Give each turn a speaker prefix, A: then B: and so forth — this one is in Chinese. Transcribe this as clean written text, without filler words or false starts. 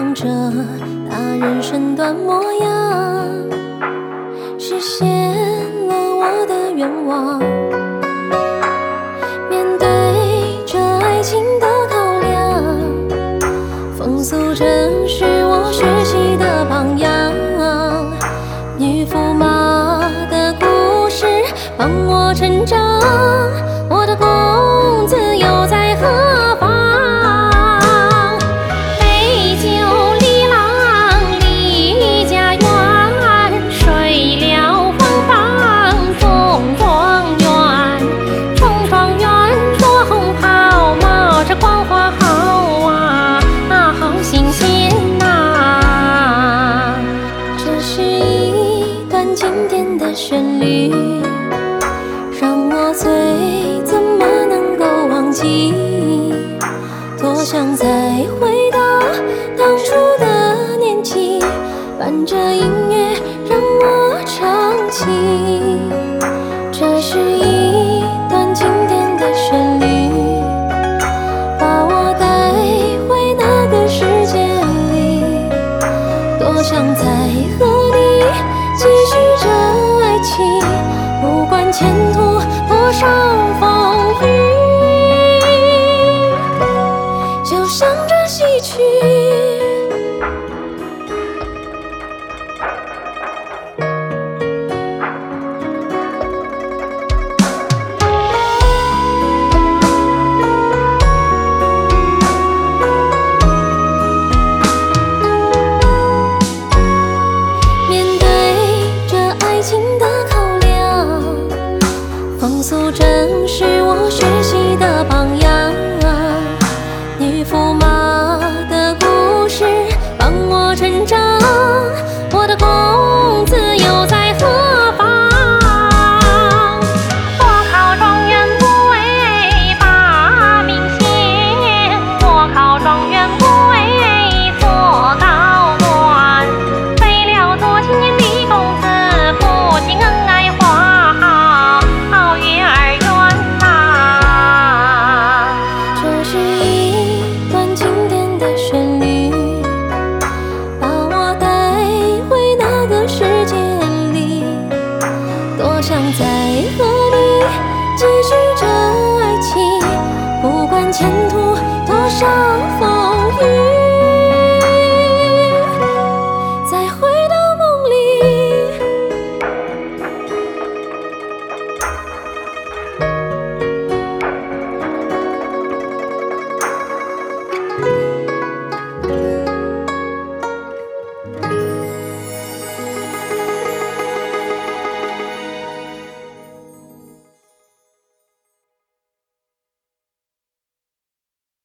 A: 望着那人生短模样，实现了我的愿望。面对着爱情的考量，风俗正是我学习的榜样。女驸马的故事伴我成长，我的公子又在何方？杯酒里郎离家园，睡了黄房中状元。中状元着红袍，冒着光华好啊，好新鲜呐！这是一段经典的旋律，让我醉怎么能够忘记？多想再回到当初的年纪，伴着音乐让我唱起。这是一段经典的旋律，把我带回那个世界里。多想再和你继续着爱情，不管前途多少风雨，就像这戏曲。面对着爱情的考量，风俗正是我学习的榜样。女驸马的故事伴我成长，我的公子又在何方？我考状元不为拔名衔，我考状元不为做高官。为了多情的公子，夫妻恩爱花好月儿圆呐！这是一段经典的旋律，把我带回那个世界里。多想再和你继续着爱情，不管前途多少风